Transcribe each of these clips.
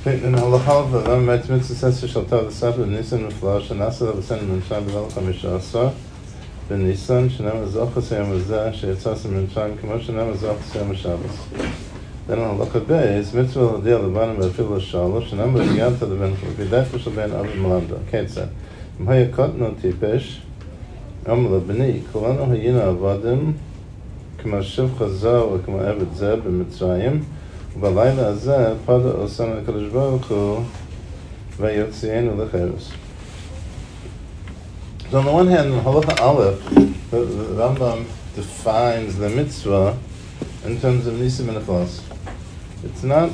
In halacha v'ram mitzvah says shaltav v'sapah b'nisan v'flash shenasa v'sen v'mitzrayim b'vel chamisha asar b'nisan shenam v'zochas yom v'zeh sheyitzas v'mitzrayim k'mo shenam v'zochas yom v'shabbos. Then on halacha beis mitzvah l'diel l'banim v'afil l'shalosh shenam v'yad to the ben v'vidayt shel ben avi malanda. Ketzad m'haya kotno tipesh amla b'ni kolano hayina avadim k'mo shivcha zeh v'k'mo eved zeh b'mitzrayim. בלילה הזה פדה עושנו הקדוש ברוך הוא ויוציאנו לחירוס. So on the one hand, in Halacha Aleph, the Rambam defines the mitzvah in terms of Nisim and Neflas. It's not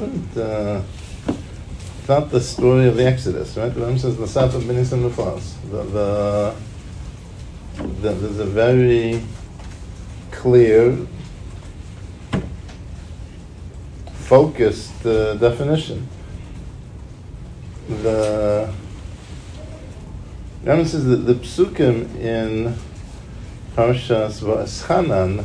the story of the Exodus, right? The Rambam says, L'sapah b'Nisim and Neflas. There's a very clear focused definition. The Rambam says that the psukim in Parshas Va'eschanan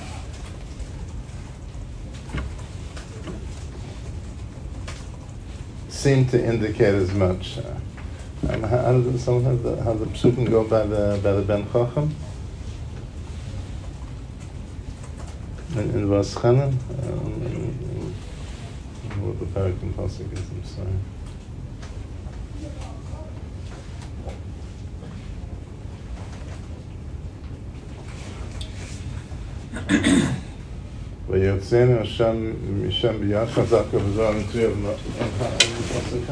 seem to indicate as much. How does someone how the psukim go by the Ben Chacham in Va'eschanan? What the Parakim Pasuk is, I'm sorry. ויוצאנו השם משם ביד חזק ובזרוע מצויה בפסוק.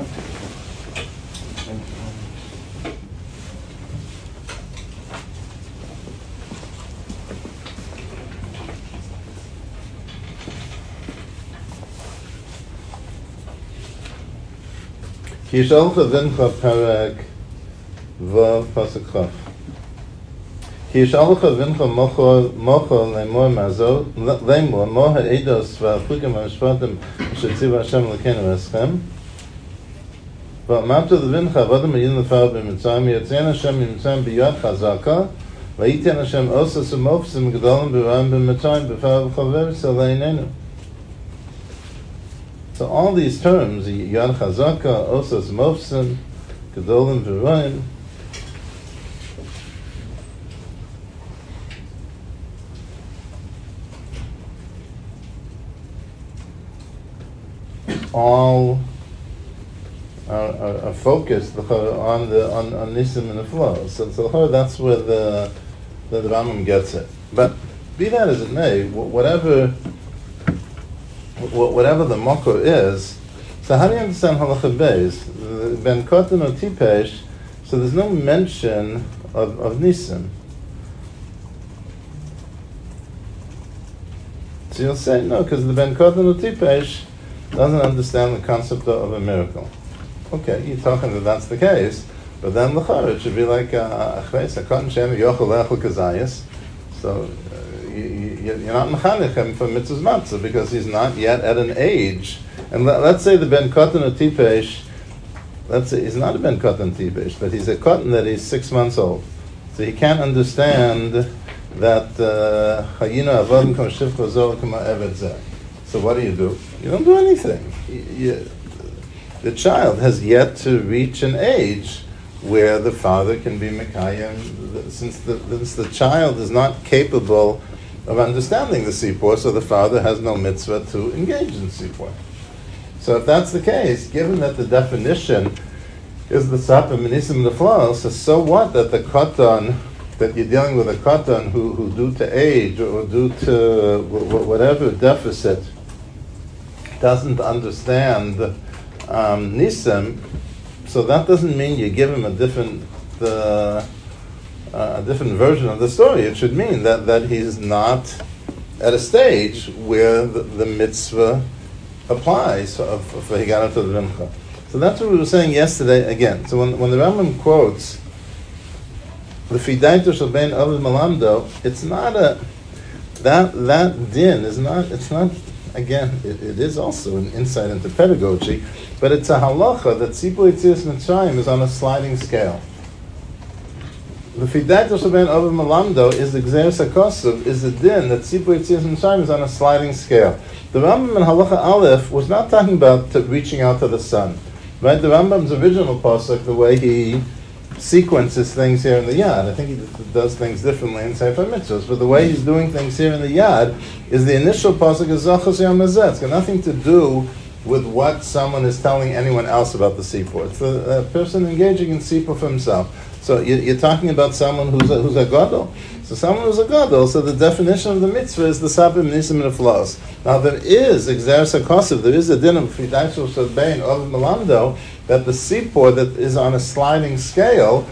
כי ישאלך בנך פרק ו' פסוק כ' כי ישאלך בנך מוחו לאמור מעזור לאמור מו העדוס והחוקים והמשפטים אשר ציווה השם אלוקינו אתכם ואמרת לבנך עבודם היינו לפרעה במצרים ויוציאנו השם ממצרים ביד חזקה וייתן השם עושס ומופסים גדולים ורעים במצרים בפרעה ובחבר לעינינו. So all these terms, Yad Chazaka, Osas Mofsim, Gedolim V'Roim, all are focused on Nisim and the flow. So that's where the Rambam gets it. But be that as it may, whatever the makor is, so how do you understand halacha beis? Ben kotan or tipesh, so there's no mention of nisim. So you'll say, no, because the ben kotan or tipesh doesn't understand the concept of a miracle. Okay, you're talking that that's the case, but then l'chara, it should be like achreis, a kotan shem yochel echel kazayas. So you're not mechanech him for mitzvahs matzah because he's not yet at an age. And let's say the ben kotan or tipesh, let's say he's not a ben kotan tipesh, but he's a kotan that he's 6 months old. So he can't understand that hayina avodim kama shivcha zor kama eved zeh. So what do? You don't do anything. The child has yet to reach an age where the father can be mekayim, since the child is not capable of understanding the sipur, so the father has no mitzvah to engage in sipur. So if that's the case, given that the definition is the sapah menisim neflas, so what that the katan, that you're dealing with a katan who due to age or due to whatever deficit doesn't understand nisim, so that doesn't mean you give him a different version of the story. It should mean that he's not at a stage where the mitzvah applies for Higara to the Rimcha. So that's what we were saying yesterday again. So when the Rambam quotes the Fidaito Shel Ben Avid Malamdo, it's not that din is not, it's not, again, it is also an insight into pedagogy, but it's a halacha that Tzipur Yetzias Mitzrayim is on a sliding scale. The Fidatos of Ben Over Malamdo is the Gzeres HaKosuv, is the din that Tzibur Yetzias Mitzrayim is on a sliding scale. The Rambam in Halacha Aleph was not talking about reaching out to the sun. Right? The Rambam's original pasuk, the way he sequences things here in the Yad, I think he does things differently in Sefer Mitzvahs, but the way he's doing things here in the Yad is the initial pasuk is Zachos Yom Hazeh. It's got nothing to do with what someone is telling anyone else about the Sipur. It's a person engaging in Sipur for himself. So you're talking about someone who's a gadol. So someone who's a gadol, so the definition of the mitzvah is the sabim nisim and flaws. Now there is Gzeres HaKosuv, there is a din of Fidatos Shadbein of Malamdo, that the Sipur that is on a sliding scale,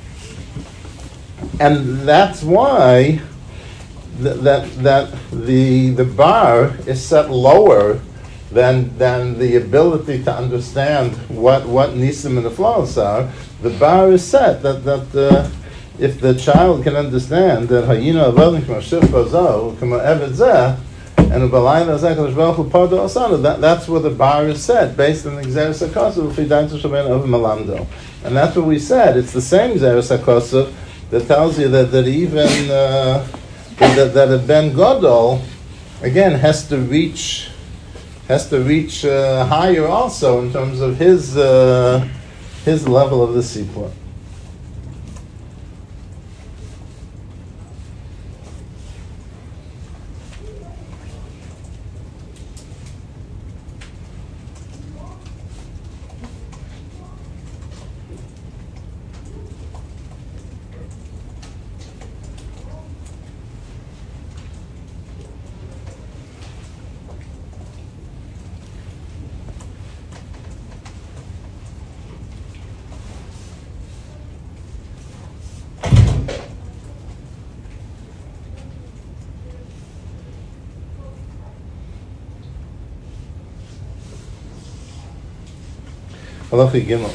and that's why that the bar is set lower than the ability to understand what nisim and the flaws are. The bar is set that if the child can understand that hayina avodim k'ma shifra zo k'ma eved zeh and u'balayna zeh kadosh baruch hu pardo asanu, that's where the bar is set based on the Gzeres HaKosuv Fidatos Sheben of Malamdo, and that's what we said. It's the same Gzeres HaKosuv that tells you that even that a ben gadol again has to reach higher also in terms of his level of the sipur. Halacha Gimel.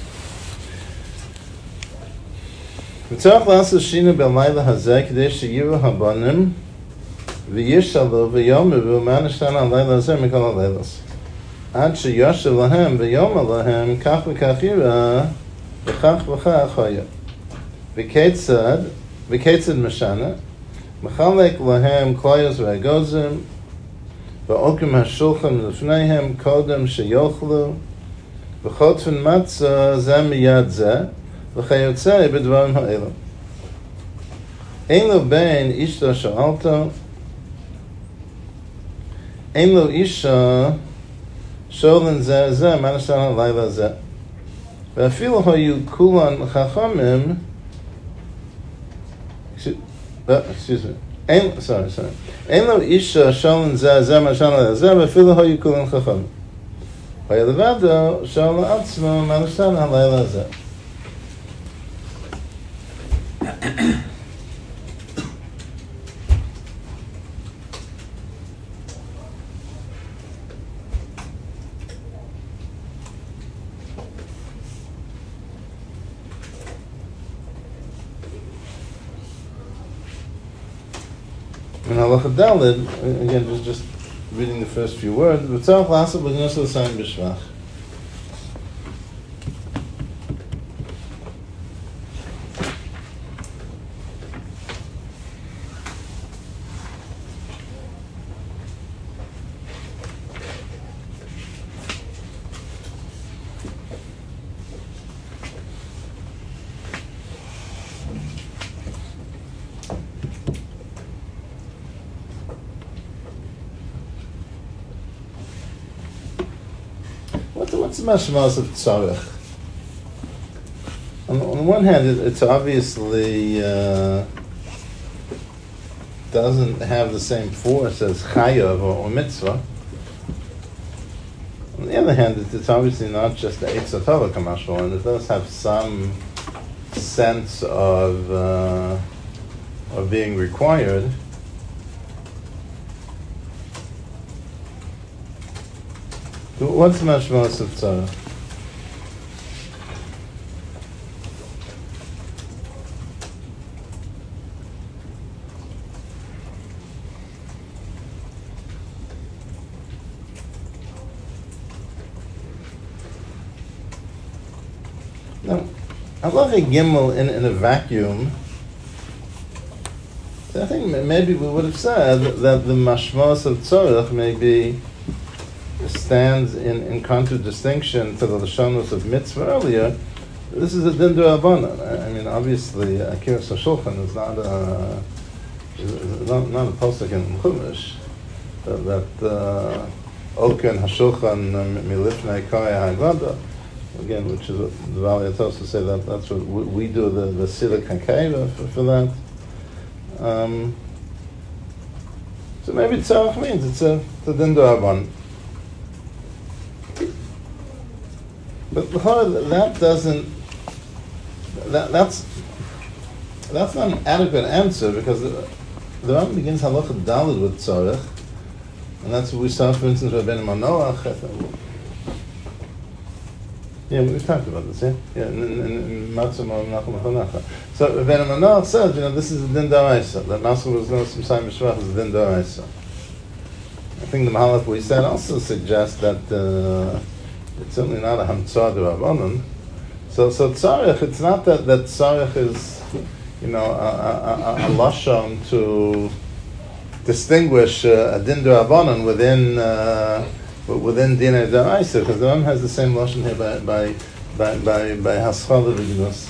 V'tzarach la'aseh shina b'layla hazeh k'dei sheyiru habanim v'yishalu v'yomeru ma'anishtan ha'layla hazeh mikol ha'laylas ad sheyoshev lahem v'yomer lahem kach v'kach yira v'chach v'chach hoya v'ketzad mashana m'chalek lahem kloyos v'agozim v'okim ha'shulchan l'fneihem kodem sheyochlu v'chotfen matzah zeh miyad zeh v'chayotzei b'dvarim ha'elam. Ein lo bein ishto sha'alto, ein lo isha sholen zeh zeh manashan ha'layla zeh. V'afilu hoyu kulan chachamim, excuse me, ein lo isha sholen zeh zeh manashan ha'layla zeh v'afilu hoyu kulan chachamim. V'yelevado shol atzmo manashan ha'layla zeh. In Halacha Daled, again, just reading the first few words, V'tzarach la'aseh b'gnos l'sayim b'shvach. What's the mashmas of tzarech? On the one hand, it's obviously doesn't have the same force as chayav or mitzvah. On the other hand, it's obviously not just the Eitz HaTorah kamashal, and it does have some sense of being required. What's mashmas of tzarech? Now, Halacha Gimel in a vacuum I think maybe we would have said that the mashmos of tzorach maybe stands in contradistinction to the lashonos of mitzvah earlier. This is a din d'Rabbanan. I mean, obviously, Akiras HaShulchan is not a posuk in Chumash that Oken HaShulchan milifnei Koya Haggadah, again, which is what the Valley Atosa say that's what we do, the Silik HaKeva for that. So maybe tzarech means it's a din d'Rabbanan. But that doesn't. That's not an adequate answer, because the Rambam begins halacha daled with tzarech, and that's what we saw, for instance, Rabbeinu Manoach. Yeah, we talked about this. Yeah, in Matzah Menachem Chonacha. So Rabbeinu Manoach says, this is a din d'oraisa. That Maskell was doing some Simon Shvach is a din d'oraisa. I think the Mahalach we said also suggests that it's certainly not a hamtzah d'Rabbanan. So tzarech, it's not that tzarech is, a lashon to distinguish a din d'Rabbanan within dinei d'oraisa, because the Ram has the same lashon here by haschala v'gnus.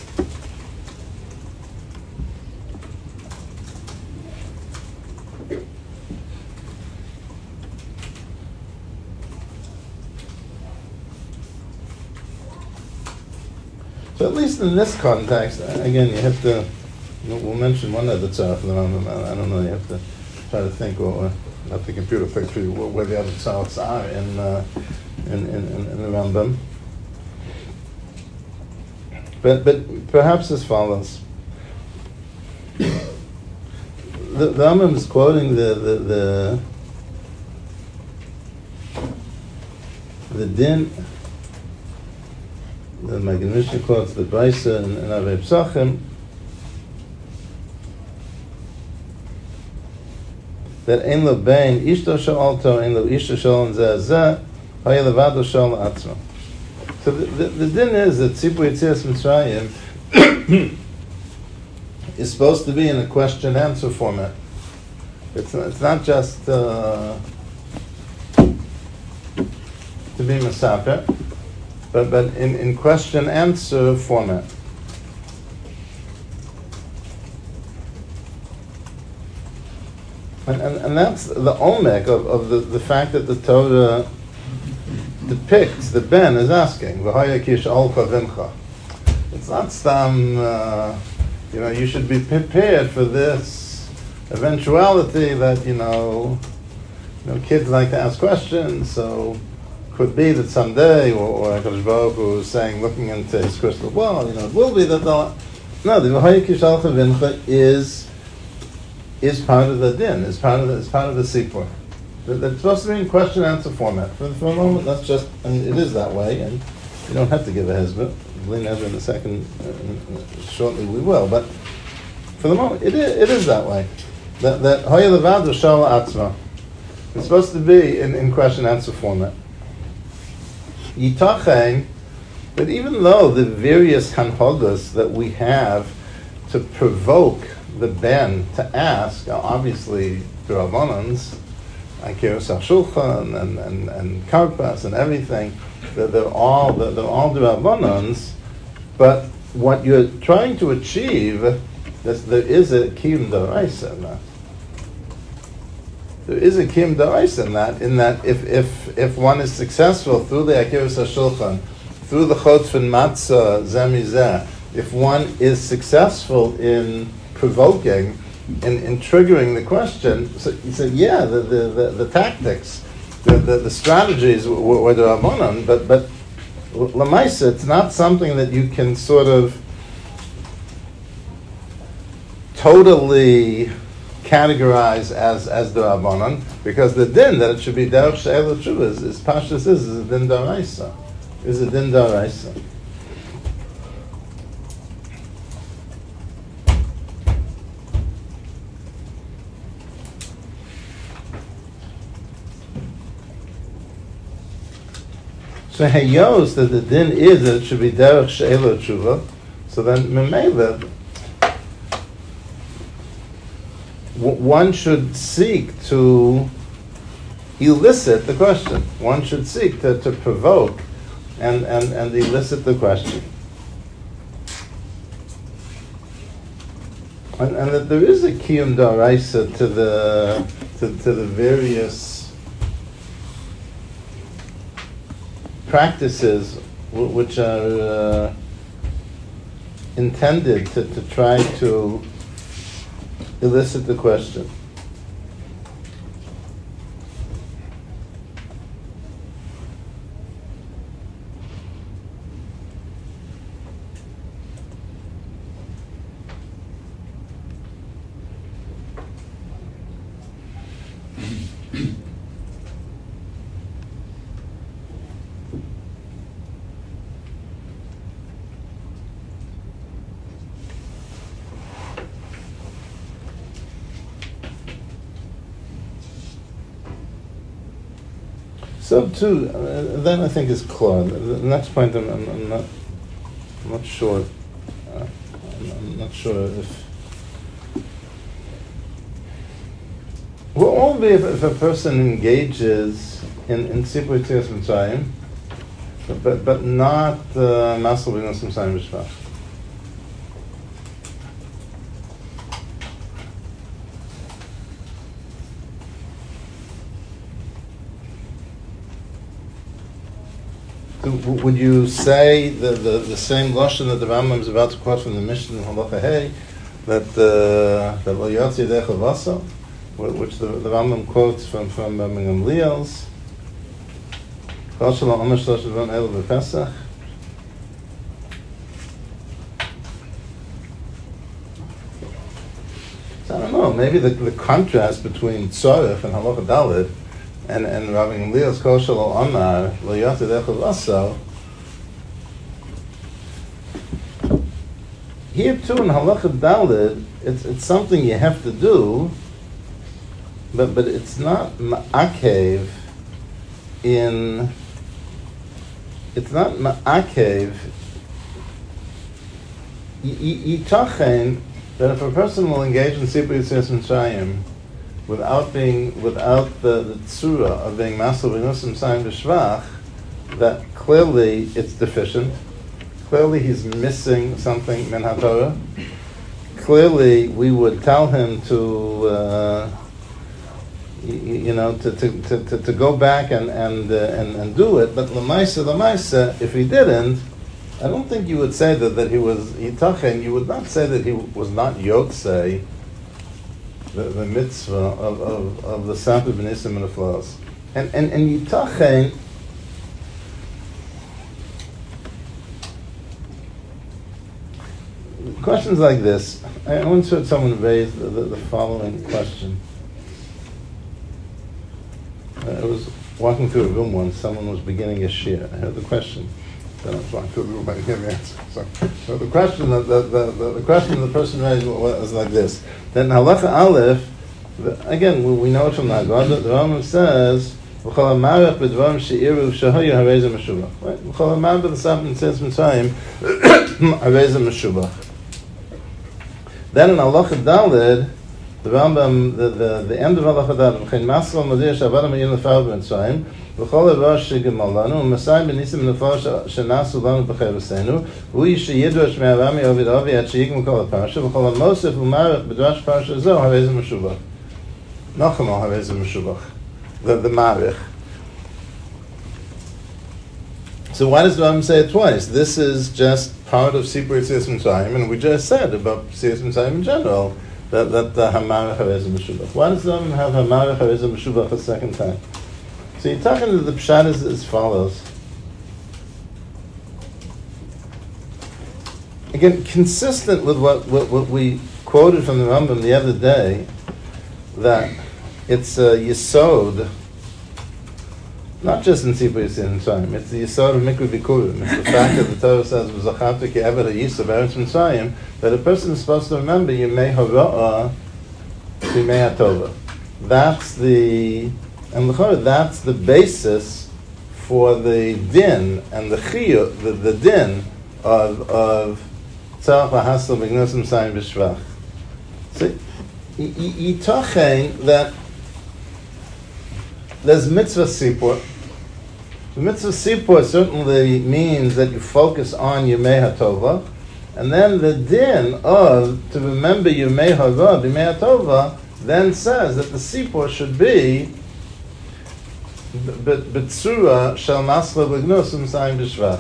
So at least in this context, again, you have to, we'll mention one other tzarech in the Rambam. I don't know, you have to try to think, or let the computer think through where the other tzarechs are in the Rambam. But perhaps as follows. The Rambam is quoting the din. The Magen Mishnah quotes the Brisa and Avei Psachim that ein lo bein ishto sha'alto ein lo ishto sha'al zeh haya levado sha'al atzmo. So the din is that Tzipur Yetzias Mitzrayim is supposed to be in a question-answer format. It's not just to be mesaper, but in question-answer format. And that's the omek of the fact that the Torah depicts the Ben is asking, V'haya kish alcha vimcha. It's not some, you should be prepared for this eventuality that, kids like to ask questions, so could be that someday, or HaKadosh Baruch Hu is saying, looking into his crystal ball, it will be that they'll... No, the V'haya kish alcha vimcha is part of the din, is part of the sipur. It's supposed to be in question-answer format. For a moment, that's just, it is that way, and you don't have to give a hezbollah. We'll lean over in a second, shortly we will, but for the moment, it is that way. That hoya levado shala atzma. It's supposed to be in question-answer format. Yitachen, but even though the various hanhogas that we have to provoke the ben to ask are obviously Rabbanans, Akiras HaShulchan and Karpas and everything, they're all Rabbanans, but what you're trying to achieve, there is a Kiyum D'Oraisa in that. There is a Kiyum D'Oraisa in that if one is successful through the Akiras HaShulchan, through the Chotfin Matzah Zemizeh, if one is successful in provoking, in triggering the question, so the tactics, the strategies were the Rabbanan, but Lamaisa, it's not something that you can sort of totally categorize as the Rabbanan, because the din that it should be Derech She'el Tshuva is Pashtus is a din d'Oraisa, is a din d'Oraisa. So Hayos, that the din is that it should be Derech She'el Tshuva, so then Memela, one should seek to elicit the question. One should seek to provoke and elicit the question. And that there is a kiyum daraisa to the various practices which are intended to try to elicit the question. So too, then I think is clear. The next point, I'm not sure. I'm not sure if. Will all be if a person engages in Sipur Tzias Mitzrayim, but not Masal B'Nos Mitzrayim B'Shvach. Would you say the same lashon that the Rambam is about to quote from the Mishnah in Halacha Hey, that Lo Yotzi Yedecha Vasa, which the Rambam quotes from Gamliel's Chol Shalom Omer Shlosh Dvarim Elu B'Pesach? So I don't know. Maybe the contrast between Tzorech and Halacha Daled and Rabbi Gamliel's Kol Shelo Amar Lo Yotzi Yedecha Vasa. Here too in Halacha Daled, it's something you have to do, but it's not ma'akev in. It's not ma'akev. Yitachen that if a person will engage in Sipur Yitzias Mitzrayim without the tzura of being Masal B'Nos Mitzrayim B'Shvach, that clearly it's deficient. Clearly he's missing something min haTorah. Clearly we would tell him to to go back and do it. But l'maisa, if he didn't, I don't think you would say that he was yitachen. You would not say that he was not yotzei the mitzvah of the Samper B'Nisim and the flowers. And yitachen. Questions like this. I once heard someone raise the following question. I was walking through a room once. Someone was beginning a shir. I heard the question. Then I was walking through the room. I didn't hear the answer. So the question the question the person raised was like this. Then Halacha Aleph. Again, we know it from the Haggadah. The Rambam says, "V'chol hamarech b'dvarim she'iru shahoyu harei ze meshubach." Right? V'chol hamarech b'dvarim she'iru shahoyu harei ze meshubach. Then in Halacha Daled, the Rambam, the end of Halacha Daled, "V'chein masal madir shavadam yin lefar b'mitzrayim, v'chol ha'rosh she'gemal lanu, u'masayim b'nisim lefar she'nasu lanu b'cheresenu, v'hui she'yidrash me'arami ovid avi at she'yigmu kol ha'parsha, v'chol ha'mosef u'marech b'drash parsha zo harei ze meshubach." Nachamo harei ze meshubach. The marich. So why does the Rambam say it twice? This is just part of Sipur Yitzias Mitzrayim, and we just said about Yitzias Mitzrayim in general that the Hamarech Harei ze Meshubach. Why does the Rambam have Hamarech Harei ze Meshubach a second time? So you're talking to the pshat is as follows. Again, consistent with what we quoted from the Rambam the other day, that it's a yesod. Not just in Sipur Yitzias Mitzrayim, it's the Yisod of Mikra Bikurim. It's the fact that the Torah says, "V'zachartu ki eved ha'yis of Eretz Mitzrayim," that a person is supposed to remember Yemei Hara'ah to Yemei HaTova. That's the basis for the din and the chiyuv, the din of Tzarach V'Hasel B'Gnos Mitzrayim B'Shvach. See, Yitachen that there's mitzvah sipur. The mitzvah sipur certainly means that you focus on Yemei HaTova, and then the din of to remember Yemei HaRa, Yemei HaTova, then says that the sipur should be b'tzura shel masla v'gnus u'msayim b'shvach.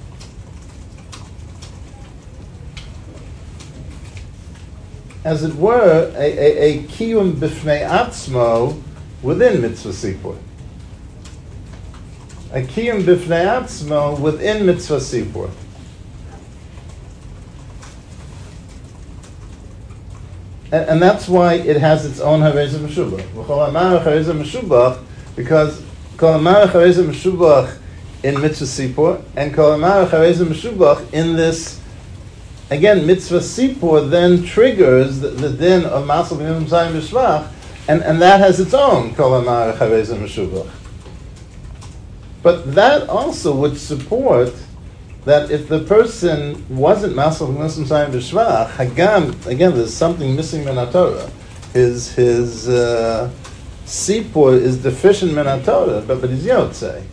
As it were, a kiyum b'fnei atzmo within mitzvah sipur. A kiyum b'fnei atzmo within mitzvah sipur. And that's why it has its own harezah meshubach. V'chol amar harezah meshubach, because kol amar harezah meshubach in mitzvah sipur, and kol amar harezah meshubach in this. Again, mitzvah sipur then triggers the din of masal b'nimim zayim b'shvach, and that has its own kol amar harezah meshubach. But that also would support that if the person wasn't masal b'nimim zayim b'shvach, hagam, again, there's something missing min haTorah. His sipur is deficient min haTorah, but he's yotzei.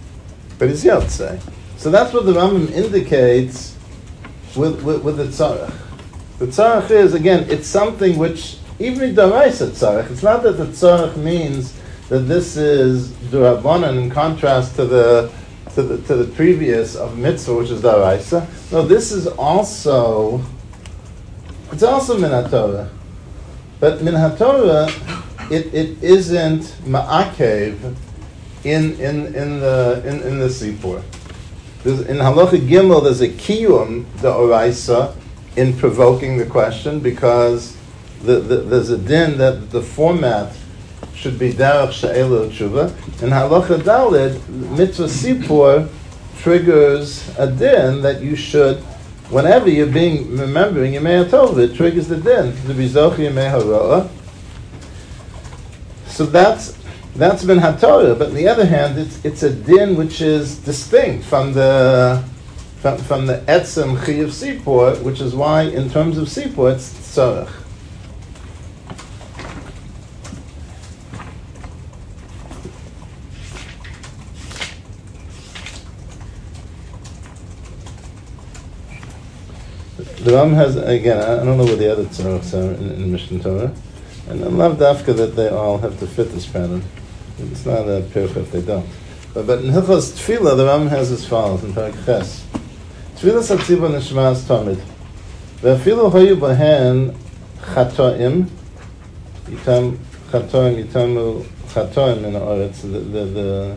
So that's what the Rambam indicates with the tzarech. The tzarech is, again, it's something which, even daraisa tzarech, it's not that the tzarech means that this is d'Rabbanan in contrast to the previous of mitzvah, which is daraisa. No, this is also, it's also min haTorah. But min haTorah, it isn't ma'akev in the sipur. In Halacha Gimel, there's a kiyum d'oraisa in provoking the question, because there's a din that the format should be derech she'elu tshuva. In Halacha Daled, mitzvah sipur triggers a din that you should, whenever you're remembering Yemei HaTov, it triggers the din to be zochi Yemei HaRo'ah. So that's min haTorah, but on the other hand, it's a din which is distinct from the etzem chiyuv sipur, which is why, in terms of sipur, it's tzarech. The Ram has, again, I don't know what the other tzarechs are in Mishnah Torah, and I love dafka that they all have to fit this pattern. It's not a piricha if they don't. But in Hilchos Tefillah, the Ram has as follows in Parak Ches. Tefillah satzibah nishmas tamid. Ve'afilu hoyu bahen chatoim, yitamu chatoim in the oretz, the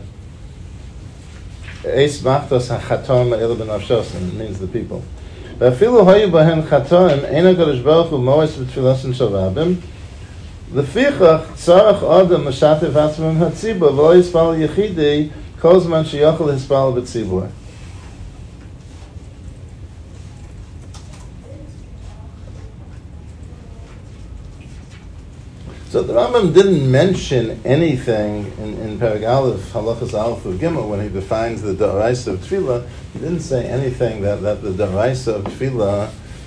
eis machtos ha-chatoim ha'elu b'nafshosim, it means the people. Ve'afilu hoyu bahen chatoim, ein HaKadosh Baruch Hu moes v'tfilasin shel rabim, Lefichach tzarech adam mashatev atzmim hatzibur v'lo yispal yechidei kol zman sheyochel hispal b'tzibur. So the Rambam didn't mention anything in Perek Aleph, Halachas Aleph of Gimel, when he defines the D'oraisa of Tefillah. He didn't say anything that the D'oraisa of Tefillah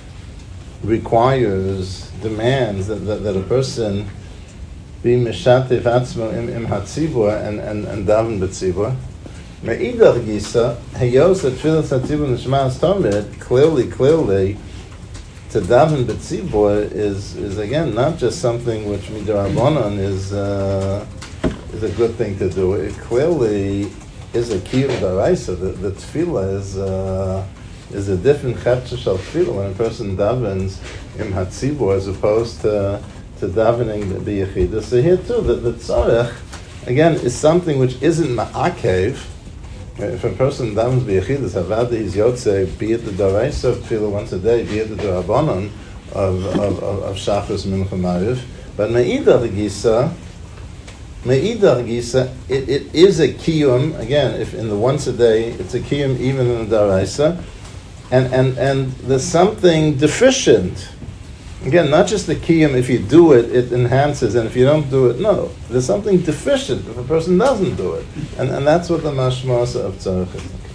demands that a person be mishatev atzmo im hatzibur and daven b'tzibur. Me'idach gisa heyos that tefillas hatzibur nishmas tamid clearly to daven b'tzibur is again not just something which mid'Rabbanan is a good thing to do. It clearly is a kiyum d'oraisa. The tefillah is a different chefcha shel tefillah when a person davens im hatzibur as opposed to davening b'yechidah. So here too, the tzarech again is something which isn't ma'akev. If a person davens b'yechidah, havada he's yotzei, be it the d'oraisa of tefillah once a day, be it the d'Rabbanan of shachris mincha mariv. But me'idach gisa, it is a kiyum. Again, if in the once a day, it's a kiyum even in the d'oraisa. And there's something deficient. Again, not just the kiyum, if you do it, it enhances, and if you don't do it, no. There's something deficient if a person doesn't do it. And that's what the mashmas of tzarech is.